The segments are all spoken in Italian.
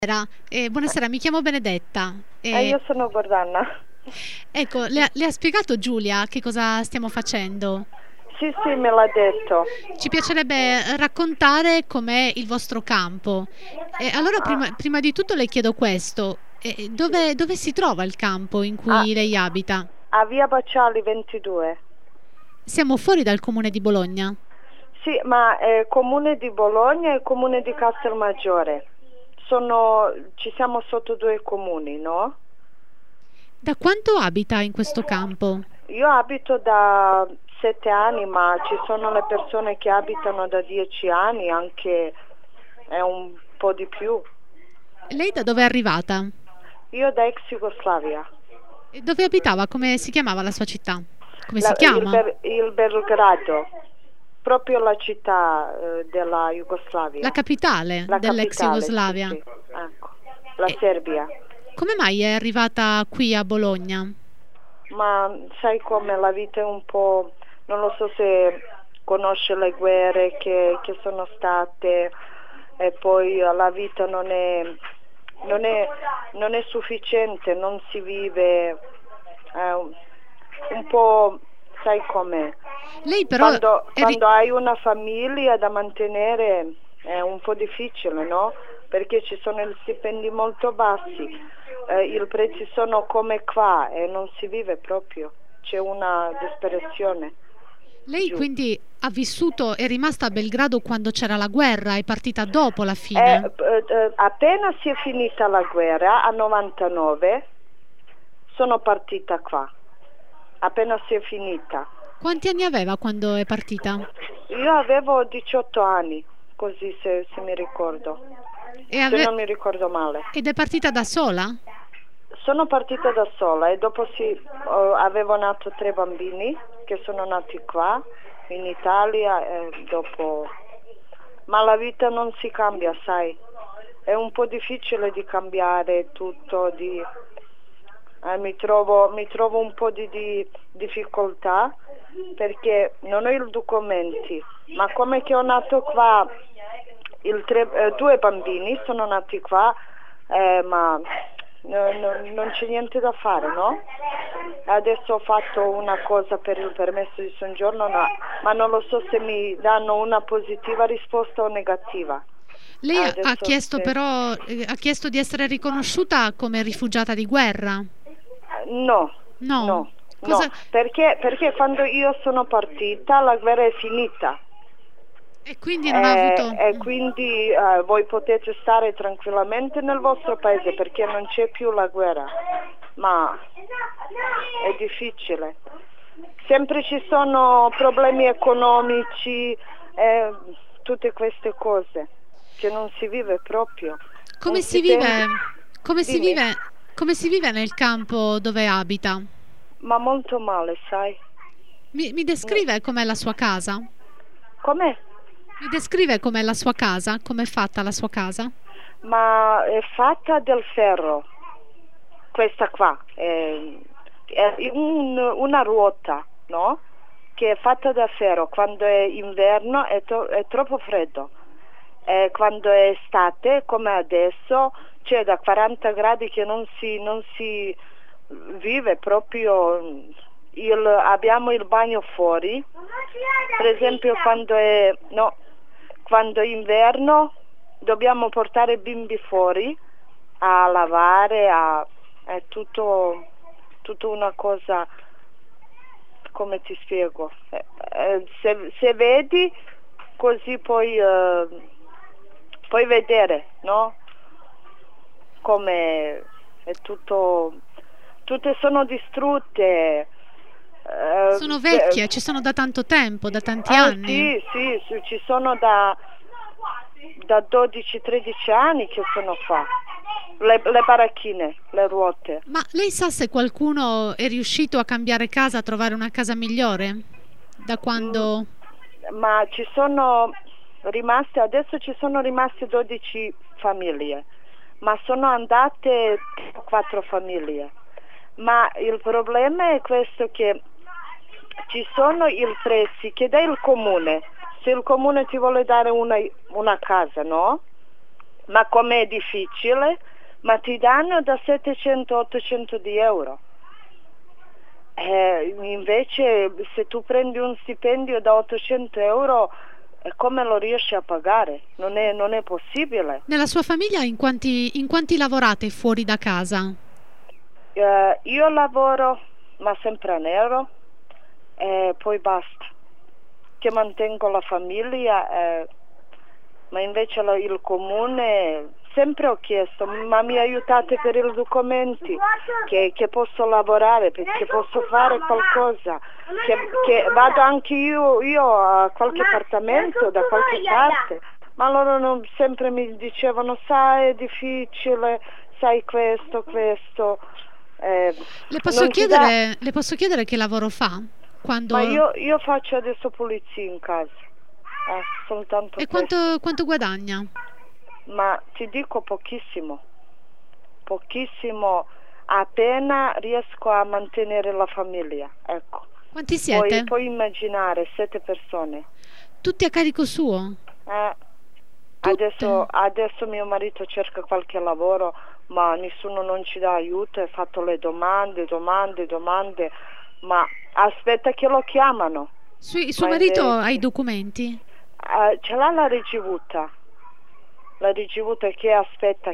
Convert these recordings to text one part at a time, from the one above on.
Buonasera, mi chiamo Benedetta. Io sono Gordana. Ecco, le ha spiegato Giulia che cosa stiamo facendo? Sì, sì, me l'ha detto. Ci piacerebbe raccontare com'è il vostro campo. Allora, Ah, prima di tutto le chiedo questo. sì. Dove si trova il campo in Ah, cui lei abita? a Via Baciali 22. Siamo fuori dal comune di Bologna. Sì, ma è comune di Bologna e comune di Castelmaggiore. Ci siamo sotto due comuni, no? Da quanto abita in questo campo? Io abito da 7 anni, ma ci sono le persone che abitano da 10 anni, anche è un po' di più. Lei da dove è arrivata? Io da ex Jugoslavia. E dove abitava? Come si chiamava la sua città? Come si chiama? Il Belgrado, proprio la città della La Jugoslavia, capitale la dell'ex capitale, sì, Jugoslavia. sì, ecco, la E Serbia. come mai è arrivata qui a Bologna? Ma sai come la vita è un po', non lo so se conosce le guerre che sono state e poi la vita non è, non è sufficiente, non si vive un po', sai com'è. Lei però Quando hai una famiglia da mantenere è un po' difficile, no? Perché ci sono gli stipendi molto bassi, i prezzi sono come qua e non si vive proprio, c'è una disperazione lei giù. quindi ha vissuto, è rimasta a Belgrado quando c'era la guerra, è partita dopo la fine. Appena si è finita la guerra, a 99, sono partita qua, appena si è finita. Quanti anni aveva quando è partita? Io avevo 18 anni, così se mi ricordo, E se ave- non mi ricordo male. Ed è partita da sola? Sono partita da sola e dopo avevo nato 3 bambini che sono nati qua in Italia e dopo... Ma la vita non si cambia, sai? È un po' difficile di cambiare tutto, mi trovo un po' di difficoltà perché non ho i documenti, ma come che ho nato qua, 2 bambini sono nati qua, ma non c'è niente da fare, no? Adesso ho fatto una cosa per il permesso di soggiorno, ma non lo so se mi danno una positiva risposta o negativa. Lei ha Adesso chiesto però, ha chiesto di essere riconosciuta come rifugiata di guerra? no, No? no, no, Cosa... perché quando io sono partita la guerra è finita. E quindi non ha avuto... E quindi voi potete stare tranquillamente nel vostro paese perché non c'è più la guerra, ma è difficile. Sempre ci sono problemi economici, tutte queste cose che non si vive proprio. Un Come si stipendio, vive, come si dimmi, vive, come si vive nel campo dove abita? ma molto male, sai? Mi descrive com'è la sua casa? Com'è? Mi descrive com'è la sua casa? Com'è fatta la sua casa? Ma è fatta del ferro, questa qua, è una ruota, no? Che è fatta da ferro, quando è inverno è troppo freddo, e quando è estate, come adesso, c'è da 40 gradi che non si vive proprio, abbiamo il bagno fuori, per esempio quando è inverno dobbiamo portare i bimbi fuori a lavare, è tutto una cosa, come ti spiego, se vedi così puoi vedere, no? Come è tutto, tutte sono distrutte. Sono vecchie, ci sono da tanto tempo, da tanti Ah anni. sì, sì, sì, ci sono da 12-13 anni che sono qua. Le baracchine, le ruote. Ma lei sa se qualcuno è riuscito a cambiare casa, a trovare una casa migliore? Da Mm, quando... ma adesso ci sono rimaste 12 famiglie, ma sono andate 4 famiglie. Ma il problema è questo, che ci sono i prezzi che dà il comune. Se il comune ti vuole dare una casa, no? Ma com'è difficile? Ma ti danno da 700-800 di euro. Invece se tu prendi un stipendio da 800 euro, come lo riesci a pagare? Non è possibile. Nella sua famiglia in quanti lavorate fuori da casa? Io lavoro, ma sempre a nero, e poi basta. Che mantengo la famiglia, ma invece il comune sempre ho chiesto, ma mi aiutate per i documenti, che posso lavorare, che posso fare qualcosa, che vado anche io a qualche appartamento da qualche parte, ma loro sempre mi dicevano, sai, è difficile, sai questo. Le posso chiedere che lavoro fa? Quando... Ma io faccio adesso pulizia in casa, soltanto E questo. quanto guadagna? Ma ti dico pochissimo, appena riesco a mantenere la famiglia, ecco. Quanti siete? Puoi immaginare, 7 persone. Tutti a carico suo? Tutte? Adesso mio marito cerca qualche lavoro, ma nessuno non ci dà aiuto, ha fatto le domande, ma aspetta che lo chiamano. Suo marito ha i documenti? Ce l'ha la ricevuta che aspetta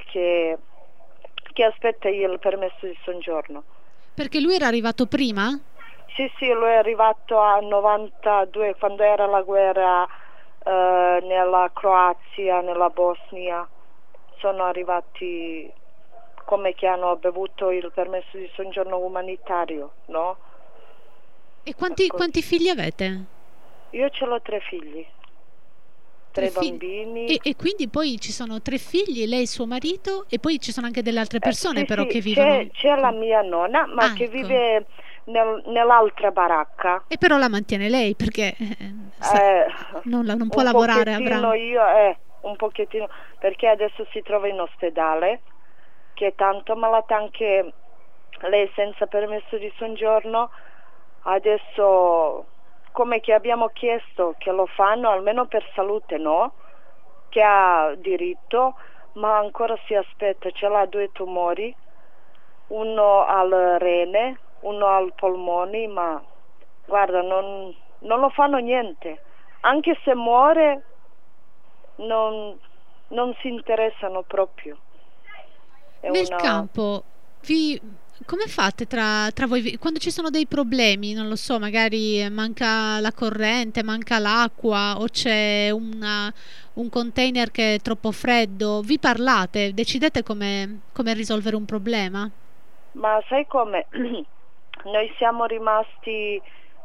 il permesso di soggiorno. Perché lui era arrivato prima? Sì, lui è arrivato a 92 quando era la guerra nella Croazia, nella Bosnia. Sono arrivati come che hanno bevuto il permesso di soggiorno umanitario, no? E quanti figli avete? Io ce l'ho 3 figli. 3 bambini. E quindi poi ci sono 3 figli, lei e suo marito, e poi ci sono anche delle altre persone però che vivono... C'è la mia nonna, ma che ecco. vive nell'altra baracca. E però la mantiene lei perché non può lavorare, avrà... Un pochettino, perché adesso si trova in ospedale, che è tanto malata anche lei senza permesso di soggiorno. Adesso... come che abbiamo chiesto che lo fanno almeno per salute, no? Che ha diritto, ma ancora si aspetta, ce l'ha 2 tumori, uno al rene, uno al polmoni, ma guarda, non lo fanno niente. Anche se muore non si interessano proprio. Nel campo come fate tra voi quando ci sono dei problemi, non lo so, magari manca la corrente, manca l'acqua o c'è un container che è troppo freddo, vi parlate, decidete come risolvere un problema? Ma sai come? Noi siamo rimasti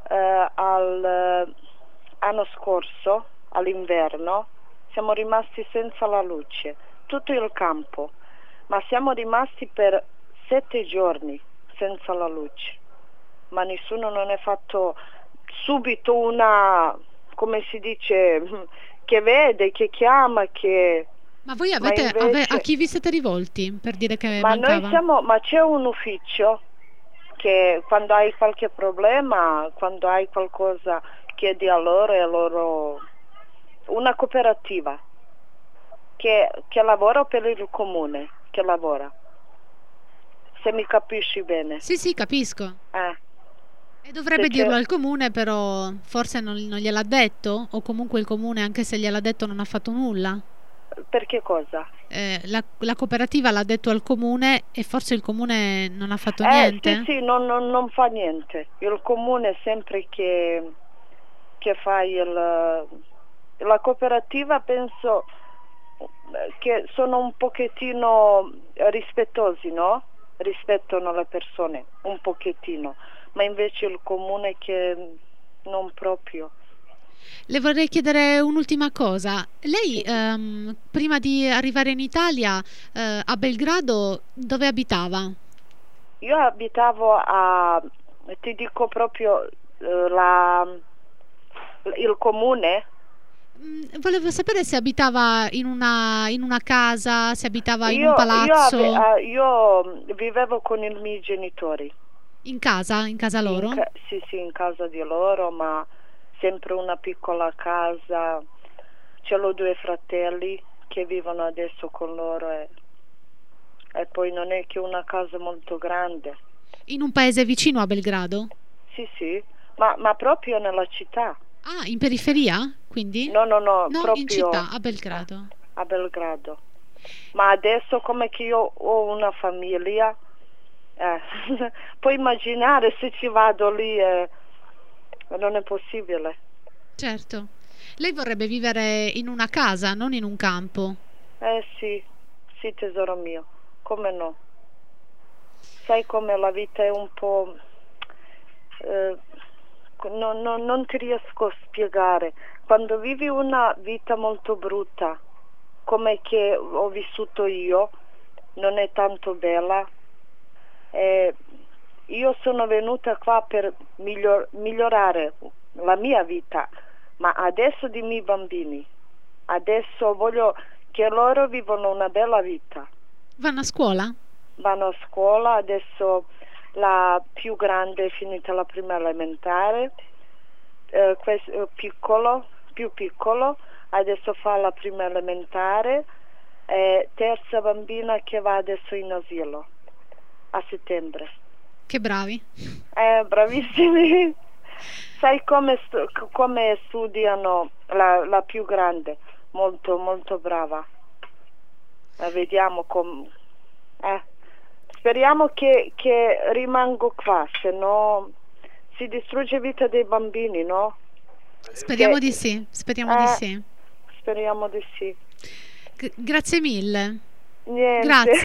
l'anno scorso, all'inverno, siamo rimasti senza la luce, tutto il campo, ma siamo rimasti per 7 giorni senza la luce, ma nessuno non è fatto subito come si dice, che vede, che chiama, che... Ma voi a chi vi siete rivolti per dire che mancava? Ma c'è un ufficio che quando hai qualche problema, quando hai qualcosa, chiedi a loro, e loro... una cooperativa che lavora per il comune, che lavora. Se mi capisci bene. Sì, capisco. E dovrebbe dirlo al comune, però forse non gliel'ha detto? O comunque il comune, anche se gliel'ha detto, non ha fatto nulla? Per che cosa? La cooperativa l'ha detto al comune e forse il comune non ha fatto niente? Sì, non fa niente. Il comune sempre che fa la cooperativa, penso che sono un pochettino rispettosi, no? Rispettano le persone un pochettino, ma invece il comune che non proprio. Le vorrei chiedere un'ultima cosa. Lei prima di arrivare in Italia a Belgrado dove abitava? Io abitavo ti dico proprio il comune. Volevo sapere se abitava in una casa, se abitava in un palazzo. Io vivevo con i miei genitori. In casa loro? Sì, in casa di loro, ma sempre una piccola casa. Ce l'ho 2 fratelli che vivono adesso con loro e poi non è che una casa molto grande. In un paese vicino a Belgrado? Sì, sì, ma proprio nella città. Ah, in periferia, quindi? No, no, no, No, in proprio città, a Belgrado. a Belgrado. Ma adesso come che io ho una famiglia, puoi immaginare se ci vado lì, non è possibile. Certo. Lei vorrebbe vivere in una casa, non in un campo. Sì, sì tesoro mio, come no. Sai come la vita è un po'... non ti riesco a spiegare. Quando vivi una vita molto brutta, come che ho vissuto io, non è tanto bella. Io sono venuta qua per migliorare la mia vita, ma adesso di miei bambini. Adesso voglio che loro vivano una bella vita. Vanno a scuola? Vanno a scuola, adesso la più grande è finita la prima elementare, più piccolo, adesso fa la prima elementare, terza bambina che va adesso in asilo a settembre. Che bravi. Bravissimi. Sai come studiano la più grande? Molto, molto brava. Vediamo come... Speriamo che rimango qua, se no si distrugge la vita dei bambini, no? Speriamo di sì, speriamo di sì. Speriamo di sì. Grazie mille. Niente. Grazie.